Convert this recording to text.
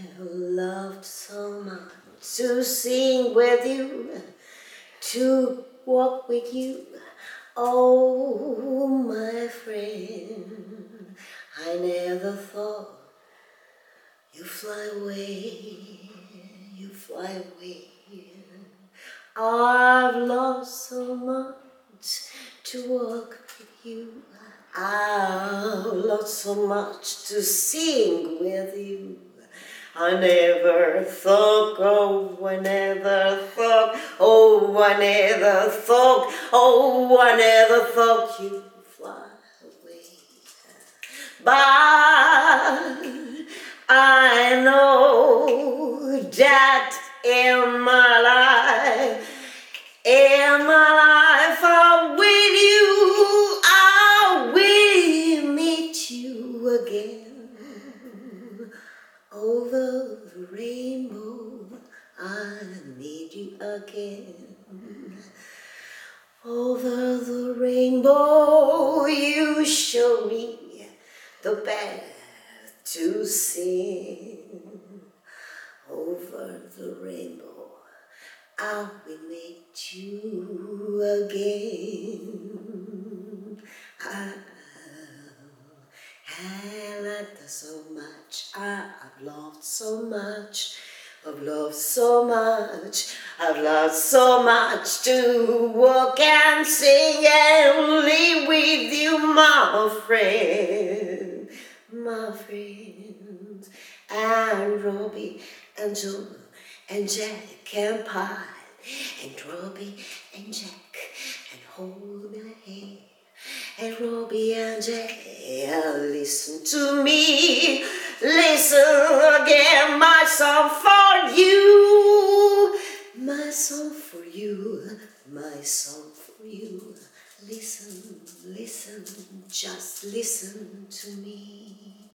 loved so much to sing with you, to walk with you. Oh, my friend, I never thought you'd fly away, you fly away. I've lost so much to walk with you. I've lost so much to sing with you. I never thought, oh, I never thought, oh, I never thought, oh, I never thought you'd fly away. But I know that in my life, I'm with you, I will meet you again. Over the rainbow, I meet you again. Over the rainbow, you show me the path to sing. Over the rainbow, I will meet you again. I like that so much. I've loved so much. I've loved so much. I've loved so much to walk and sing and live with you, my friend, my friend. And Robbie and Joe and Jack and Pie and Robbie and Jack and hold my hand. And Robbie and Jack, listen to me, listen again, my song for you, my song for you, my song for you. Listen, listen, just listen to me.